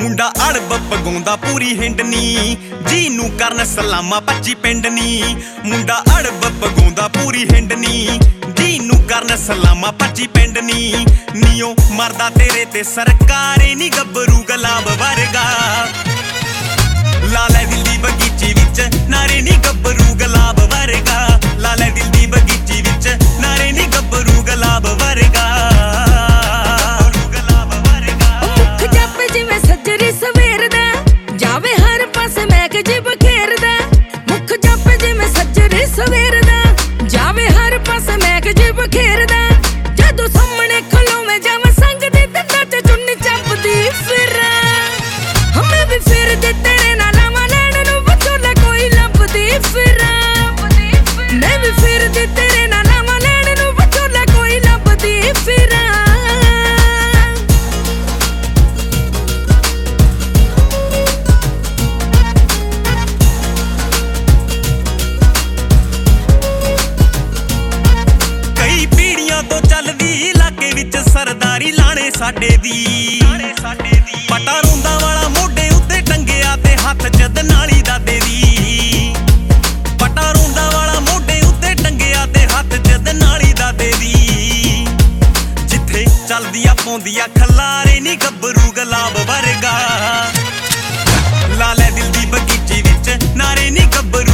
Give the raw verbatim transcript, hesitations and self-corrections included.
ਮੁੰਡਾ ਅੜਬ ਪਗਾਉਂਦਾ ਪੂਰੀ ਹਿੰਡਨੀ, ਜੀ ਨੂੰ ਕਰਨ ਸਲਾਮਾ ਪੱਚੀ ਪਿੰਡ ਨੀ। ਮੁੰਡਾ ਅੜਬ ਪਗਾਉਂਦਾ ਪੂਰੀ ਹਿੰਡਨੀ, ਜੀ ਨੂੰ ਕਰਨ ਸਲਾਮਾ ਪੱਚੀ ਪਿੰਡ ਨੀ। ਨੀਓ ਮਰਦਾ ਤੇਰੇ ਤੇ ਸਰਕਾਰੇ ਨੀ ਗੱਭਰੂ ਗੁਲਾਬ ਵਰਗਾ, ਲਾ ਲੈ ਦਿਲ ਦੀ ਬਗੀਚੀ ਵਿੱਚ ਨਾਰੇ ਨੀ ਗੱਭਰੂ ਗੁਲਾਬ ਵਰਗਾ, ਲਾ ਲੈ ਦਿਲ ਦੀ ਬਗੀਚੀ ਵਿੱਚ ਨਾਰੇ ਨੀ ਗੱਭਰੂ ਗੁਲਾਬ ਵਰਗਾ। ਮੁੱਖ ਜੱਪ ਜਿਵੇਂ ਸੱਜਰੀ ਸਵੇਰ ਦਾ, ਜਾਵੇ ਹਰ ਪਾਸੇ ਮਹਿਕ ਜੀ ਬਖੇਰਦਾ। ਮੁੱਖ ਜੱਪ ਜਿਵੇਂ ਸੱਜਰੀ ਸਵੇਰ ਦਾ, ਜਾਵੇ ਹਰ ਪਾਸੇ ਮਹਿਕ ਜੀ ਬਖੇਰਦਾ। ਜਦੋਂ ਸਾਹਮਣੇ ਖਲੋਵੇਂ ਜਾਵਾਂ ਸੰਗ ਦੇ ਦੰਦਾਂ ਤੇ ਚੁੰਨੀ ਚੱਪਦੀ ਫਿਰਾਂ, ਹਮੇ ਵੀ ਫਿਰਦੇ ਤੇਰੇ ਨਾਲ ਆਵਾਂ ਲੈਣ ਨੂੰ ਵਿਚੋਲਾ ਕੋਈ ਲੱਭਦੀ ਫਿਰਾਂ। ਮੈਂ ਵੀ ਫਿਰਦੀ ਤੇਰੇ ਨਾਲ ਆਵਾਂ ਲੈਣ ਨੂੰ ਵਿਚੋਲਾ ਕੋਈ ਲੱਭਦੀ ਫਿਰਾਂ। ਸਰਦਾਰੀ ਲਾਣੇ ਸਾਡੇ ਦੀ, ਪਟਾ ਰੋਂਦਾ ਵਾਲਾ ਮੋਢੇ ਉੱਤੇ ਟੰਗਿਆ ਤੇ ਹੱਥ ਚ ਦਨਾਲੀ ਦਾਦੇ ਦੀ। ਪਟਾ ਰੋਂਦਾ ਵਾਲਾ ਮੋਢੇ ਉੱਤੇ ਟੰਗਿਆ ਤੇ ਹੱਥ ਚ ਦਨਾਲੀ ਦਾਦੇ ਦੀ। ਜਿੱਥੇ ਚੱਲਦੀਆਂ ਪਾਉਂਦੀਆਂ ਖਲਾਰੇ ਨੀ ਗੱਭਰੂ ਗੁਲਾਬ ਵਰਗਾ, ਲਾ ਲੈ ਦਿਲ ਦੀ ਬਗੀਚੀ ਵਿੱਚ ਨਾਰੇ ਨੀ ਗੱਭਰੂ